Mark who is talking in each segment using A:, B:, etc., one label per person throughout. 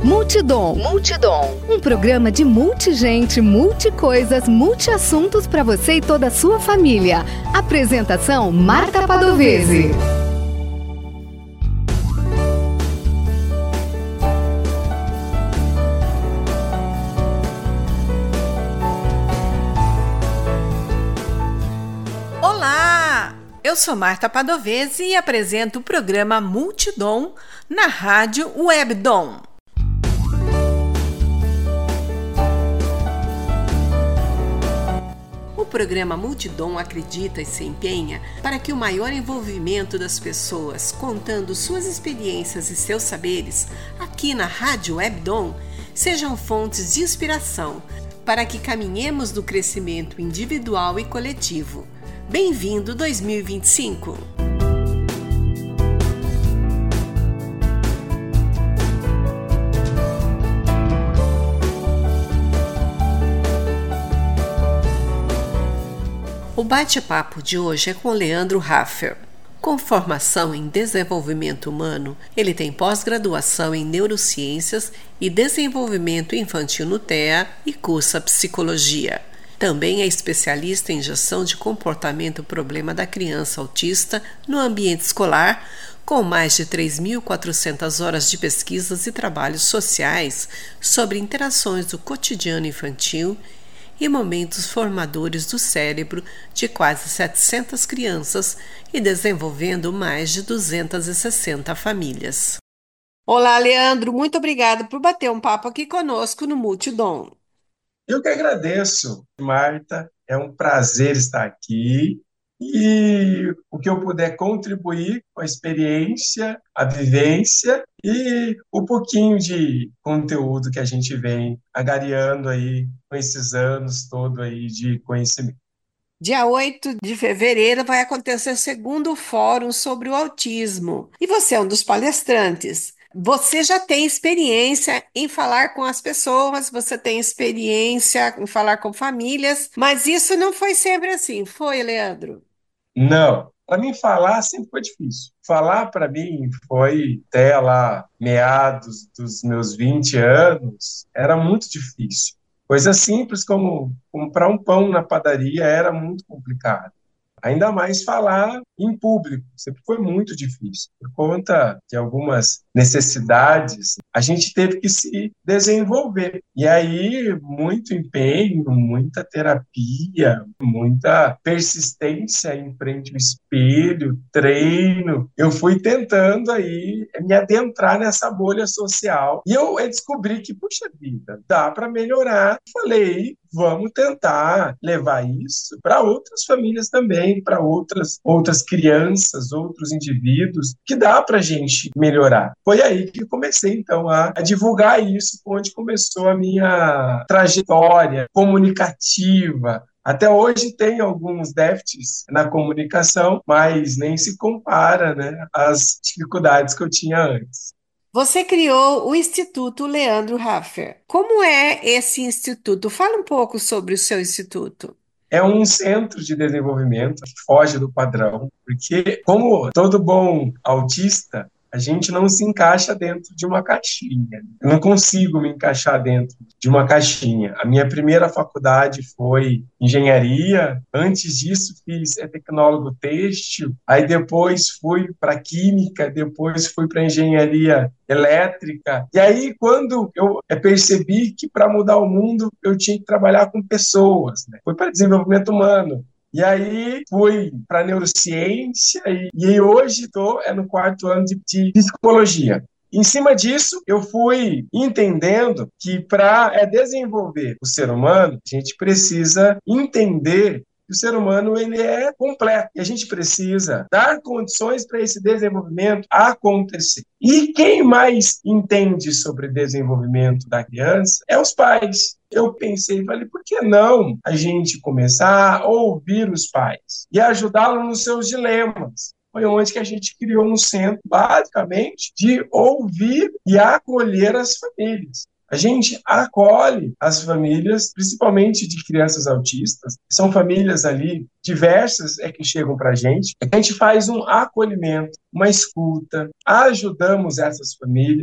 A: Multidom. Um programa de multigente, multicoisas, multiassuntos para você e toda a sua família. Apresentação: Marta Padovese.
B: Olá! Eu sou Marta Padovese e apresento o programa Multidom na Rádio Webdom. O programa Multidom acredita e se empenha para que o maior envolvimento das pessoas, contando suas experiências e seus saberes, aqui na Rádio Webdom, sejam fontes de inspiração para que caminhemos no crescimento individual e coletivo. Bem-vindo 2025! O bate-papo de hoje é com Leandro Raffer. Com formação em desenvolvimento humano, ele tem pós-graduação em neurociências e desenvolvimento infantil no TEA e cursa psicologia. Também é especialista em gestão de comportamento problema da criança autista no ambiente escolar, com mais de 3.400 horas de pesquisas e trabalhos sociais sobre interações do cotidiano infantil e momentos formadores do cérebro de quase 700 crianças e desenvolvendo mais de 260 famílias. Olá, Leandro, muito obrigada por bater um papo aqui conosco no Multidom.
C: Eu que agradeço, Marta. É um prazer estar aqui e o que eu puder contribuir com a experiência, a vivência e o pouquinho de conteúdo que a gente vem agariando aí com esses anos todo aí de conhecimento.
B: Dia 8 de fevereiro vai acontecer o segundo fórum sobre o autismo e você é um dos palestrantes. Você já tem experiência em falar com as pessoas, você tem experiência em falar com famílias, mas isso não foi sempre assim, foi, Leandro?
C: Não, para mim falar sempre foi difícil. Falar para mim foi até lá meados dos meus 20 anos, era muito difícil. Coisa simples como comprar um pão na padaria era muito complicado. Ainda mais falar em público, sempre foi muito difícil. Por conta de algumas necessidades, a gente teve que se desenvolver. E aí, muito empenho, muita terapia, muita persistência em frente ao espelho, treino. Eu fui tentando aí me adentrar nessa bolha social. E eu descobri que, puxa vida, dá para melhorar. Falei, vamos tentar levar isso para outras famílias também, para outras crianças, outros indivíduos, que dá para a gente melhorar. Foi aí que comecei, então, a divulgar isso, onde começou a minha trajetória comunicativa. Até hoje tem alguns déficits na comunicação, mas nem se compara, né, às dificuldades que eu tinha antes.
B: Você criou o Instituto Leandro Raffer. Como é esse instituto? Fala um pouco sobre o seu instituto.
C: É um centro de desenvolvimento que foge do padrão, porque, como todo bom autista, a gente não se encaixa dentro de uma caixinha. Eu não consigo me encaixar dentro de uma caixinha. A minha primeira faculdade foi engenharia. Antes disso, fiz tecnólogo têxtil. Aí depois fui para química, depois fui para engenharia elétrica. E aí, quando eu percebi que para mudar o mundo, eu tinha que trabalhar com pessoas, né? Foi para desenvolvimento humano. E aí fui para neurociência e hoje estou no quarto ano de psicologia. Em cima disso, eu fui entendendo que para desenvolver o ser humano, a gente precisa entender que o ser humano ele é completo e a gente precisa dar condições para esse desenvolvimento acontecer. E quem mais entende sobre desenvolvimento da criança é os pais. Eu pensei, falei, por que não a gente começar a ouvir os pais e ajudá-los nos seus dilemas? Foi onde que a gente criou um centro, basicamente, de ouvir e acolher as famílias. A gente acolhe as famílias, principalmente de crianças autistas. São famílias ali diversas que chegam para a gente. A gente faz um acolhimento, uma escuta, ajudamos essas famílias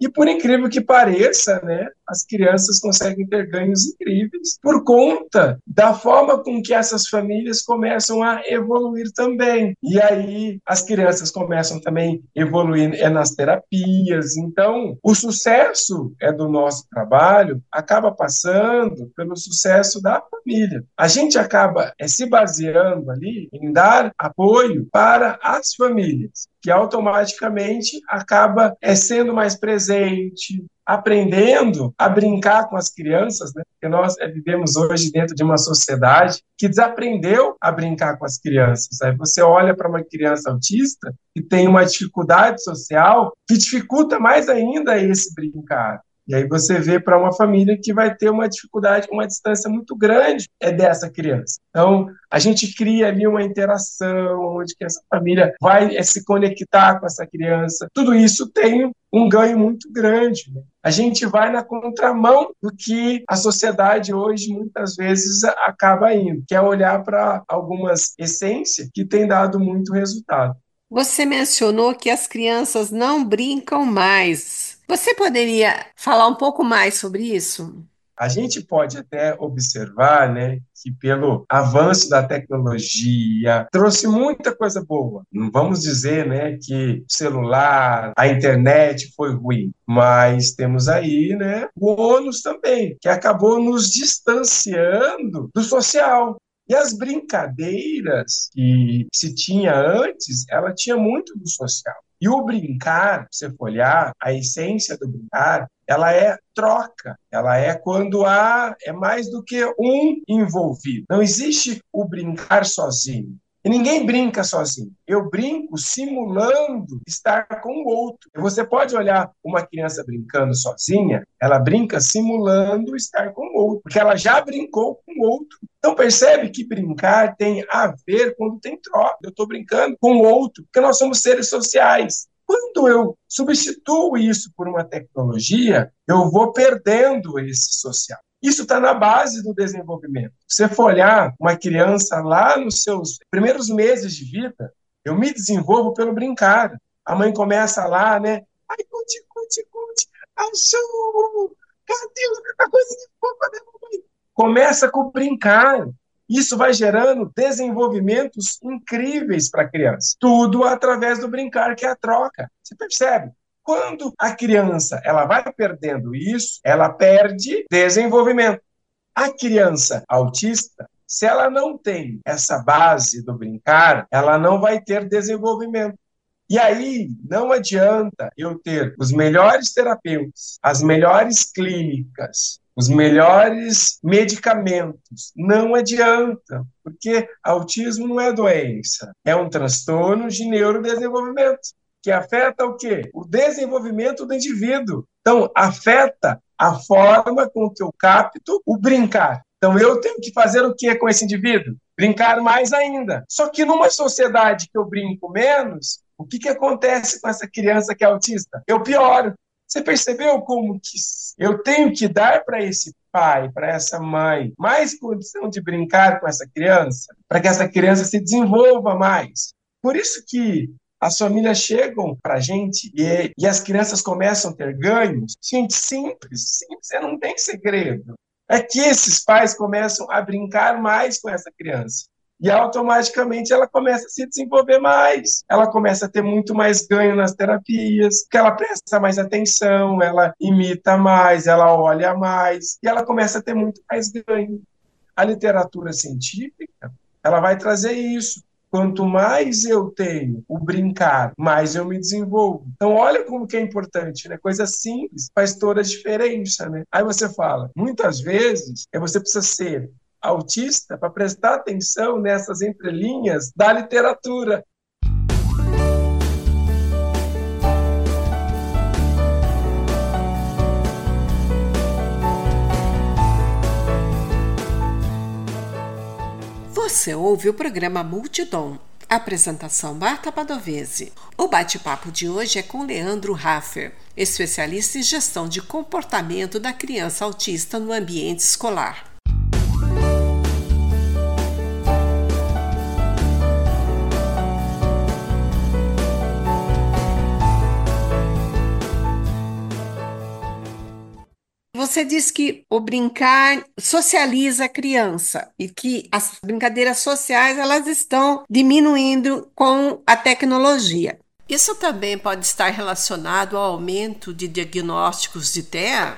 C: E por incrível que pareça, né, as crianças conseguem ter ganhos incríveis por conta da forma com que essas famílias começam a evoluir também. E aí as crianças começam também a evoluir nas terapias. Então, o sucesso do nosso trabalho acaba passando pelo sucesso da família. A gente acaba se baseando ali em dar apoio para as famílias, que automaticamente acaba sendo mais presente, aprendendo a brincar com as crianças, né? Porque nós vivemos hoje dentro de uma sociedade que desaprendeu a brincar com as crianças. Aí você olha para uma criança autista que tem uma dificuldade social que dificulta mais ainda esse brincar. E aí você vê para uma família que vai ter uma dificuldade, uma distância muito grande dessa criança. Então, a gente cria ali uma interação, onde que essa família vai se conectar com essa criança. Tudo isso tem um ganho muito grande, né? A gente vai na contramão do que a sociedade hoje muitas vezes acaba indo, que é olhar para algumas essências que têm dado muito resultado.
B: Você mencionou que as crianças não brincam mais. Você poderia falar um pouco mais sobre isso?
C: A gente pode até observar, né, que pelo avanço da tecnologia trouxe muita coisa boa. Não vamos dizer, né, que o celular, a internet foi ruim, mas temos aí, né, o ônus também, que acabou nos distanciando do social. E as brincadeiras que se tinha antes, ela tinha muito do social. E o brincar, se você for olhar, a essência do brincar, ela é troca, ela é quando é mais do que um envolvido. Não existe o brincar sozinho. E ninguém brinca sozinho. Eu brinco simulando estar com o outro. E você pode olhar uma criança brincando sozinha, ela brinca simulando estar com o outro, porque ela já brincou com o outro. Então percebe que brincar tem a ver quando tem troca. Eu estou brincando com o outro, porque nós somos seres sociais. Quando eu substituo isso por uma tecnologia, eu vou perdendo esse social. Isso está na base do desenvolvimento. Se você for olhar uma criança lá nos seus primeiros meses de vida, eu me desenvolvo pelo brincar. A mãe começa lá, né? Ai, conte, achou, cadê a coisa de fofa da mãe? Começa com brincar. Isso vai gerando desenvolvimentos incríveis para a criança. Tudo através do brincar, que é a troca. Você percebe? Quando a criança ela vai perdendo isso, ela perde desenvolvimento. A criança autista, se ela não tem essa base do brincar, ela não vai ter desenvolvimento. E aí, não adianta eu ter os melhores terapeutas, as melhores clínicas, os melhores medicamentos. Não adianta, porque autismo não é doença, é um transtorno de neurodesenvolvimento, que afeta o quê? O desenvolvimento do indivíduo. Então, afeta a forma com que eu capto o brincar. Então, eu tenho que fazer o que com esse indivíduo? Brincar mais ainda. Só que numa sociedade que eu brinco menos, o que acontece com essa criança que é autista? Eu pioro. Você percebeu como que eu tenho que dar para esse pai, para essa mãe, mais condição de brincar com essa criança, para que essa criança se desenvolva mais? Por isso que as famílias chegam para a gente e as crianças começam a ter ganhos. Gente, simples, não tem segredo. É que esses pais começam a brincar mais com essa criança. E automaticamente ela começa a se desenvolver mais. Ela começa a ter muito mais ganho nas terapias, porque ela presta mais atenção, ela imita mais, ela olha mais, e ela começa a ter muito mais ganho. A literatura científica, ela vai trazer isso. Quanto mais eu tenho o brincar, mais eu me desenvolvo. Então, olha como que é importante, né? Coisa simples faz toda a diferença, né? Aí você fala, muitas vezes, você precisa ser autista para prestar atenção nessas entrelinhas da literatura.
B: Você ouve o programa Multidom. Apresentação Marta Padovese. O bate-papo de hoje é com Leandro Raffer, especialista em gestão de comportamento da criança autista no ambiente escolar. você diz que o brincar socializa a criança e que as brincadeiras sociais elas estão diminuindo com a tecnologia. Isso também pode estar relacionado ao aumento de diagnósticos de TEA?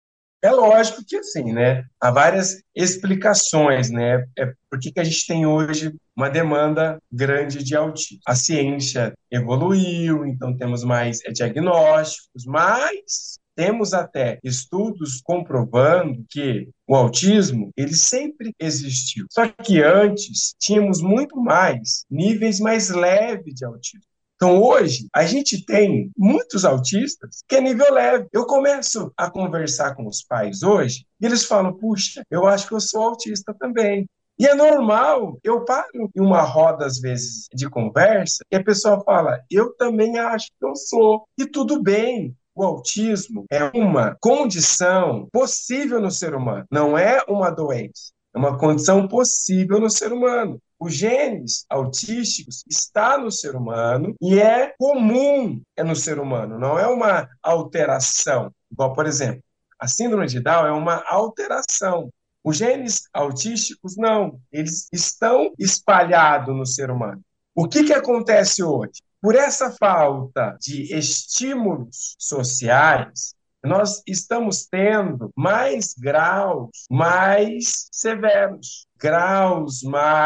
C: É lógico que assim, né? Há várias explicações, né? Por que que a gente tem hoje uma demanda grande de autismo. A ciência evoluiu, então temos mais diagnósticos, mas temos até estudos comprovando que o autismo, ele sempre existiu. Só que antes tínhamos muito mais níveis mais leves de autismo. Então, hoje, a gente tem muitos autistas que é nível leve. Eu começo a conversar com os pais hoje e eles falam, puxa, eu acho que eu sou autista também. E é normal, eu paro em uma roda, às vezes, de conversa, e a pessoa fala, eu também acho que eu sou. E tudo bem, o autismo é uma condição possível no ser humano, não é uma doença. É uma condição possível no ser humano. Os genes autísticos está no ser humano e é comum no ser humano, não é uma alteração. Igual, por exemplo, a síndrome de Down é uma alteração. Os genes autísticos, não. Eles estão espalhados no ser humano. O que acontece hoje? Por essa falta de estímulos sociais, nós estamos tendo mais graus mais severos, graus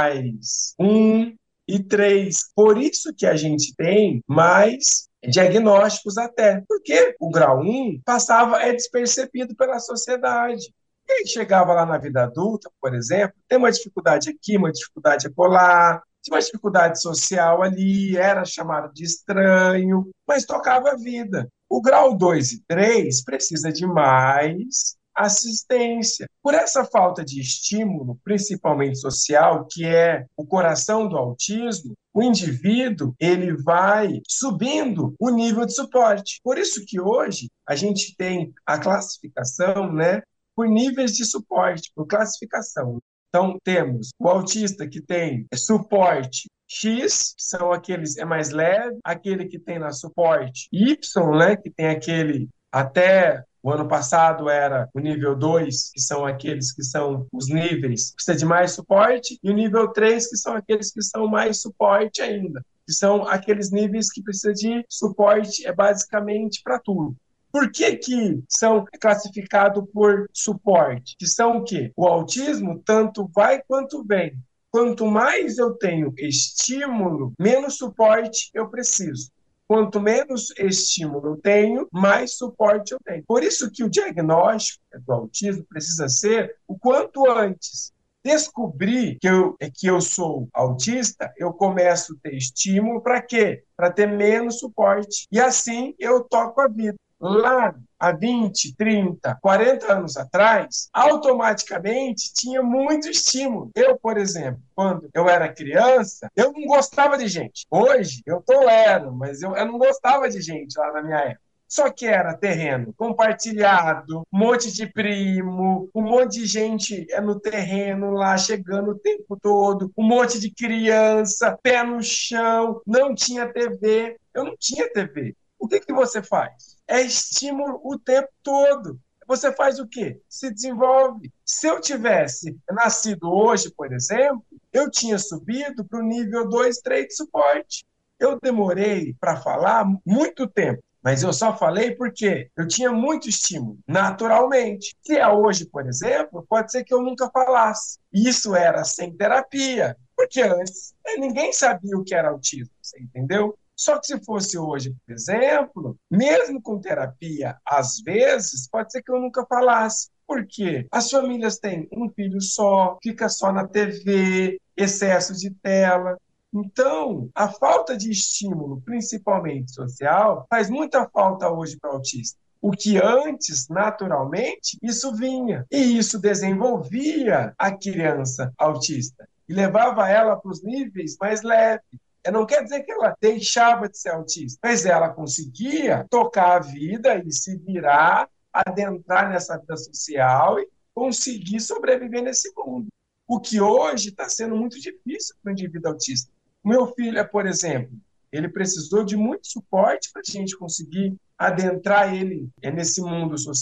C: mais 1 e 3. Por isso que a gente tem mais diagnósticos até, porque o grau 1 passava despercebido pela sociedade. E chegava lá na vida adulta, por exemplo, tem uma dificuldade aqui, uma dificuldade acolá, tinha uma dificuldade social ali, era chamado de estranho, mas tocava a vida. O grau 2 e 3 precisa de mais assistência. Por essa falta de estímulo, principalmente social, que é o coração do autismo, o indivíduo ele vai subindo o nível de suporte. Por isso que hoje a gente tem a classificação, né, por níveis de suporte, por classificação. Então, temos o autista que tem suporte X, que são aqueles mais leve, aquele que tem na suporte Y, né, que tem aquele até o ano passado era o nível 2, que são aqueles que são os níveis que precisa de mais suporte, e o nível 3, que são aqueles que são mais suporte ainda, que são aqueles níveis que precisa de suporte basicamente para tudo. Por que são classificados por suporte? Que são o quê? O autismo tanto vai quanto vem. Quanto mais eu tenho estímulo, menos suporte eu preciso. Quanto menos estímulo eu tenho, mais suporte eu tenho. Por isso que o diagnóstico do autismo precisa ser o quanto antes. Descobrir que eu sou autista, eu começo a ter estímulo para quê? Para ter menos suporte. E assim eu toco a vida. Lá, há 20, 30, 40 anos atrás, automaticamente tinha muito estímulo. Eu, por exemplo, quando eu era criança, eu não gostava de gente. Hoje, eu tolero, mas eu não gostava de gente lá na minha época. Só que era terreno compartilhado, um monte de primo, um monte de gente no terreno lá, chegando o tempo todo, um monte de criança, pé no chão, não tinha TV. Eu não tinha TV. O que você faz? É estímulo o tempo todo. Você faz o quê? Se desenvolve. Se eu tivesse nascido hoje, por exemplo, eu tinha subido para o nível 2, 3 de suporte. Eu demorei para falar muito tempo, mas eu só falei porque eu tinha muito estímulo, naturalmente. Se é hoje, por exemplo, pode ser que eu nunca falasse. Isso era sem terapia, porque antes ninguém sabia o que era autismo, você entendeu? Só que se fosse hoje, por exemplo, mesmo com terapia, às vezes, pode ser que eu nunca falasse. Por quê? As famílias têm um filho só, fica só na TV, excesso de tela. Então, a falta de estímulo, principalmente social, faz muita falta hoje para o autista. O que antes, naturalmente, isso vinha. E isso desenvolvia a criança autista e levava ela para os níveis mais leves. Não quer dizer que ela deixava de ser autista, mas ela conseguia tocar a vida e se virar, adentrar nessa vida social e conseguir sobreviver nesse mundo. O que hoje está sendo muito difícil para o indivíduo autista. O meu filho, por exemplo, ele precisou de muito suporte para a gente conseguir adentrar ele nesse mundo social.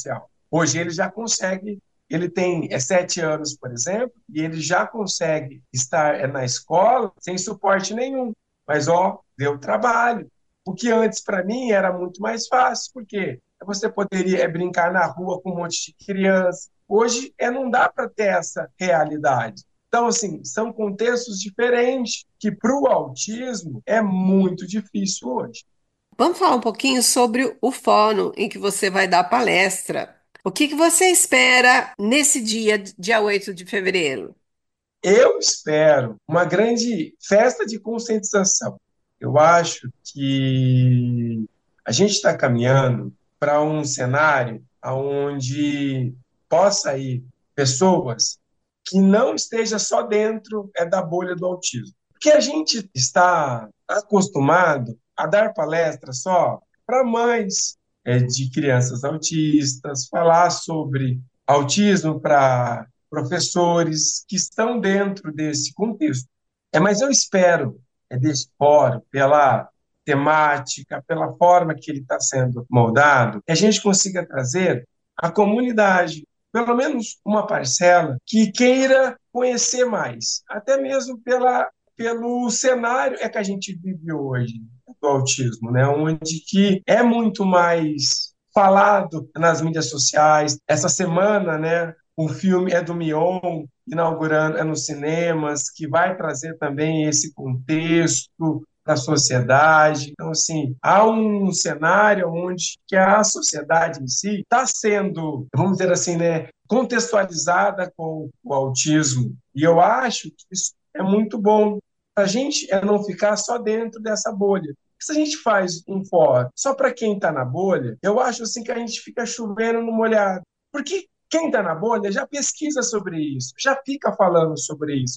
C: Hoje ele já consegue, ele tem 7 anos, por exemplo, e ele já consegue estar na escola sem suporte nenhum. Mas, deu trabalho. O que antes, para mim, era muito mais fácil, porque você poderia brincar na rua com um monte de criança. Hoje, não dá para ter essa realidade. Então, assim, são contextos diferentes que, para o autismo, é muito difícil hoje.
B: Vamos falar um pouquinho sobre o fórum em que você vai dar palestra. O que você espera nesse dia, dia 8 de fevereiro?
C: Eu espero uma grande festa de conscientização. Eu acho que a gente está caminhando para um cenário onde possa ir pessoas que não esteja só dentro da bolha do autismo. Porque a gente está acostumado a dar palestras só para mães de crianças autistas, falar sobre autismo para professores que estão dentro desse contexto. Mas eu espero, desse fórum, pela temática, pela forma que ele está sendo moldado, que a gente consiga trazer a comunidade, pelo menos uma parcela, que queira conhecer mais, até mesmo pelo cenário que a gente vive hoje do autismo, né? Onde que é muito mais falado nas mídias sociais. Essa semana, né, o filme é do Mion, inaugurando nos cinemas, que vai trazer também esse contexto da sociedade. Então, assim, há um cenário onde que a sociedade em si está sendo, vamos dizer assim, né, contextualizada com o autismo. E eu acho que isso é muito bom. A gente não ficar só dentro dessa bolha. Se a gente faz um fórum só para quem está na bolha, eu acho assim que a gente fica chovendo no molhado. Porque quem está na bolha já pesquisa sobre isso, já fica falando sobre isso,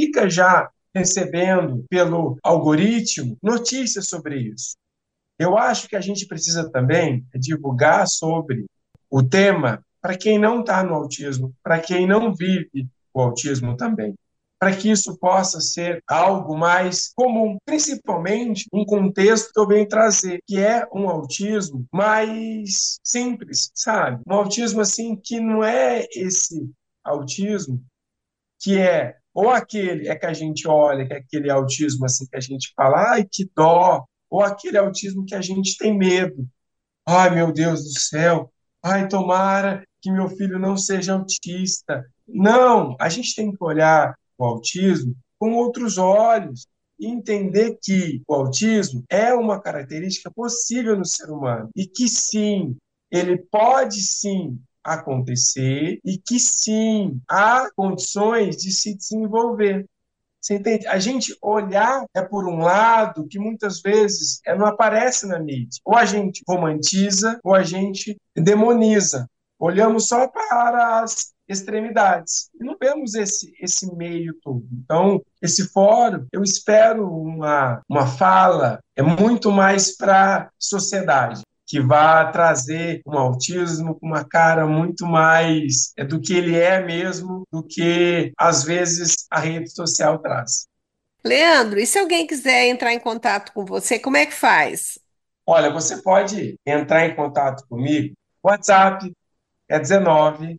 C: já recebendo pelo algoritmo notícias sobre isso. Eu acho que a gente precisa também divulgar sobre o tema para quem não está no autismo, para quem não vive o autismo também, para que isso possa ser algo mais comum, principalmente um contexto que eu venho trazer, que é um autismo mais simples, sabe? Um autismo assim que não é esse autismo que é ou aquele que a gente olha, que é aquele autismo assim que a gente fala, ai, que dó, ou aquele autismo que a gente tem medo. Ai, meu Deus do céu. Ai, tomara que meu filho não seja autista. Não, a gente tem que olhar o autismo com outros olhos e entender que o autismo é uma característica possível no ser humano e que sim, ele pode sim acontecer e que sim, há condições de se desenvolver. Você entende? A gente olhar por um lado que muitas vezes não aparece na mídia. Ou a gente romantiza, ou a gente demoniza. Olhamos só para as extremidades. E não vemos esse meio todo. Então, esse fórum, eu espero uma fala muito mais para a sociedade, que vai trazer um autismo com uma cara muito mais do que ele é mesmo, do que, às vezes, a rede social traz.
B: Leandro, e se alguém quiser entrar em contato com você, como é que faz?
C: Olha, você pode entrar em contato comigo. WhatsApp é 19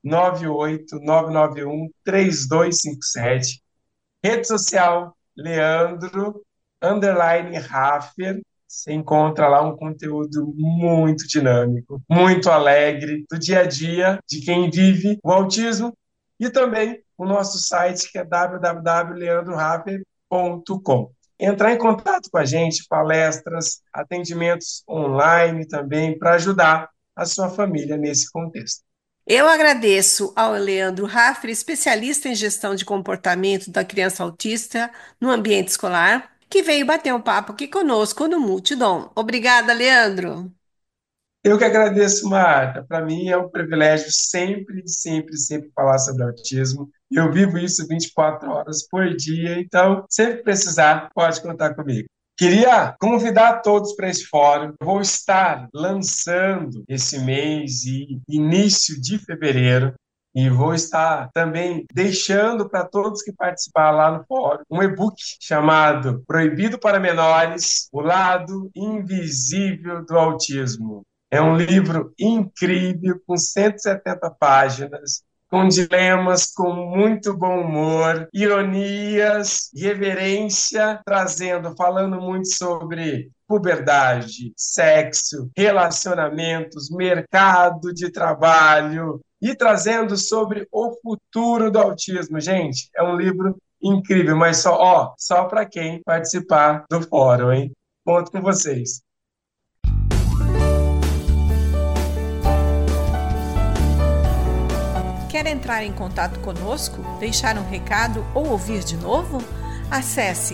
C: 98 991 3257. Rede social, Leandro, _Raffer. Você encontra lá um conteúdo muito dinâmico, muito alegre, do dia a dia de quem vive o autismo. E também o nosso site, que é www.leandroraffer.com. Entrar em contato com a gente, palestras, atendimentos online também, para ajudar a sua família nesse contexto.
B: Eu agradeço ao Leandro Raffer, especialista em gestão de comportamento da criança autista no ambiente escolar, que veio bater um papo aqui conosco no Multidom. Obrigada, Leandro.
C: Eu que agradeço, Marta. Para mim é um privilégio sempre, sempre, sempre falar sobre autismo. Eu vivo isso 24 horas por dia, então, sempre precisar, pode contar comigo. Queria convidar todos para esse fórum. Eu vou estar lançando esse mês e início de fevereiro. E vou estar também deixando para todos que participaram lá no fórum um e-book chamado Proibido para Menores, o lado invisível do autismo. É um livro incrível, com 170 páginas, com dilemas, com muito bom humor, ironias, reverência, falando muito sobre puberdade, sexo, relacionamentos, mercado de trabalho e trazendo sobre o futuro do autismo. Gente, é um livro incrível, mas só para quem participar do fórum, hein? Conto com vocês.
B: Quer entrar em contato conosco, deixar um recado ou ouvir de novo? Acesse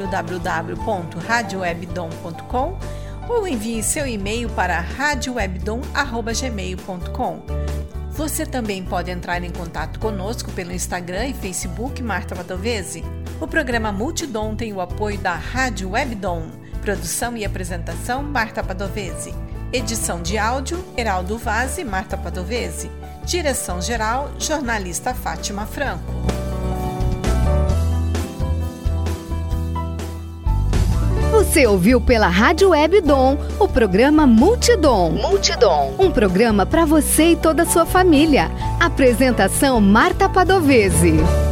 B: www.radiowebdom.com ou envie seu e-mail para radiowebdom@gmail.com. Você também pode entrar em contato conosco pelo Instagram e Facebook Marta Padovese. O programa Multidom tem o apoio da Rádio Webdom. Produção e apresentação Marta Padovese. Edição de áudio Heraldo Vaz e Marta Padovese. Direção-geral, jornalista Fátima Franco.
A: Você ouviu pela Rádio Webdom o programa Multidom. Um programa para você e toda a sua família. Apresentação Marta Padovese.